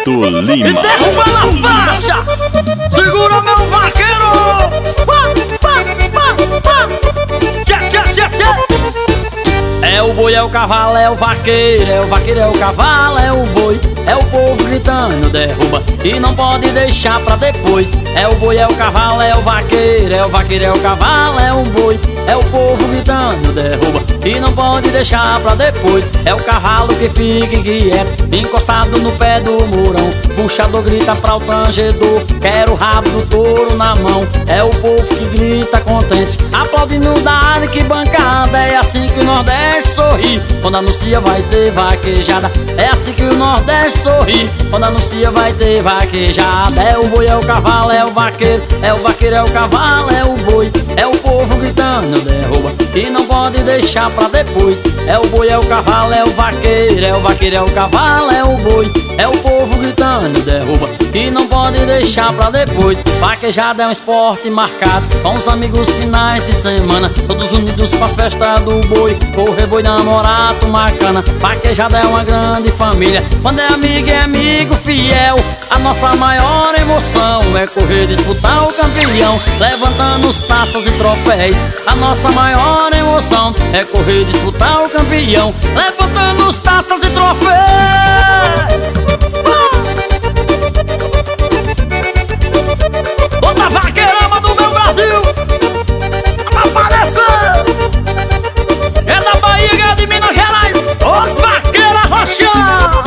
Roberto Lima. E derruba na faixa! Segura meu vaqueiro! É o boi, é o cavalo, é o vaqueiro, é o vaqueiro, é o cavalo, é o boi. É o povo gritando, derruba e não pode deixar pra depois. É o boi, é o cavalo, é o vaqueiro, é o vaqueiro, é o cavalo, é o boi. É o povo gritando, derruba e não pode deixar pra depois. É o cavalo que fica inquieto, encostado no pé do murão. Puxador grita pra o tangedor, quer o rabo do touro na mão. É o povo que grita contente, aplaudindo da área que bancada. É assim que o Nordeste sorri, quando anuncia vai ter vaquejada. É assim que o Nordeste sorri, quando anuncia vai ter vaquejada. É o boi, é o cavalo, é o vaqueiro, é o vaqueiro, é o cavalo, é o boi. É o povo gritando, derruba e não pode deixar pra depois. É o boi, é o cavalo, é o vaqueiro, é o vaqueiro, é o cavalo, é o boi. É o povo gritando, derruba e não pode deixar pra depois. Vaquejada é um esporte marcado, com os amigos finais de semana, todos unidos pra festa do boi. Correr boi, namorar, tomar cana. Vaquejada é uma grande família, quando é amigo fiel. A nossa maior emoção é correr, disputar o campeão, levantando os taças e troféus. A nossa maior emoção é correr, disputar o campeão, levantando os taças e troféus. Toda vaqueirama do meu Brasil apareceu. É da Bahia, é de Minas Gerais, os vaqueira roxa.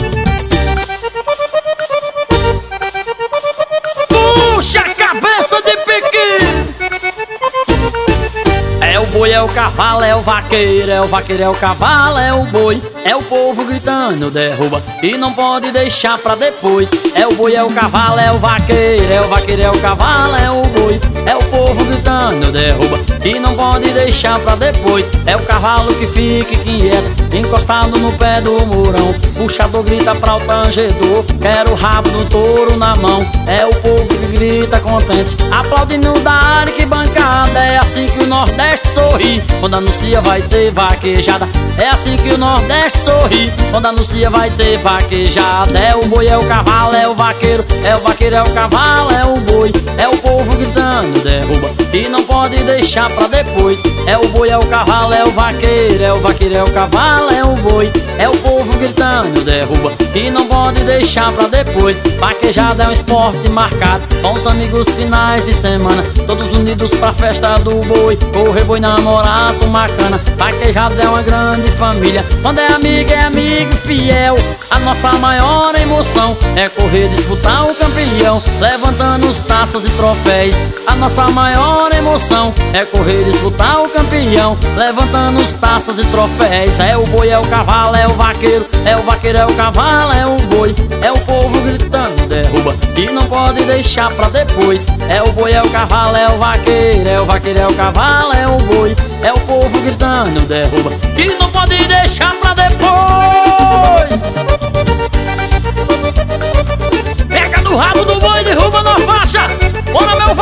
Puxa a cabeça de pique. É o boi, é o cavalo, é o vaqueiro, é o vaqueiro, é o cavalo, é o boi. É o povo gritando, derruba e não pode deixar pra depois. É o boi, é o cavalo, é o vaqueiro, é o vaqueiro, é o cavalo, é o boi. É o povo gritando, derruba e não pode deixar pra depois. É o cavalo que fica inquieto, encostado no pé do murão. Puxador grita pra o tangedor, quer o rabo do touro na mão. É o povo que grita contente, aplaudindo da área que bancada. É assim que o Nordeste sorri, quando anuncia vai ter vaquejada. É assim que o Nordeste sorri, quando anuncia vai ter vaquejada. É o boi, é o cavalo, é o vaqueiro, é o vaqueiro, é o cavalo, é o boi. É o povo gritando, derruba e não pode deixar pra depois. É o boi, é o cavalo, é o vaqueiro, é o vaqueiro, é o cavalo, é o boi. É o povo gritando, derruba e não pode deixar pra depois. Vaquejada é um esporte marcado, com os amigos finais de semana, todos unidos pra festa do boi. Correr boi, namorar, tomar cana. Vaquejada é uma grande família, quando é amigo fiel. A nossa maior emoção é correr, disputar o campeão, levantando os taças e troféus. A nossa maior emoção é correr, disputar o campeão, levantando os taças e troféus. É o boi, é o cavalo, é o vaqueiro, é o vaqueiro, é o cavalo, é o boi. É o povo gritando, derruba e não pode deixar pra depois. É o boi, é o cavalo, é o vaqueiro, é o vaqueiro, é o cavalo, é o boi. É o povo gritando, derruba e não pode deixar pra depois. Pega do rabo do boi, derruba na faixa. Bora, meu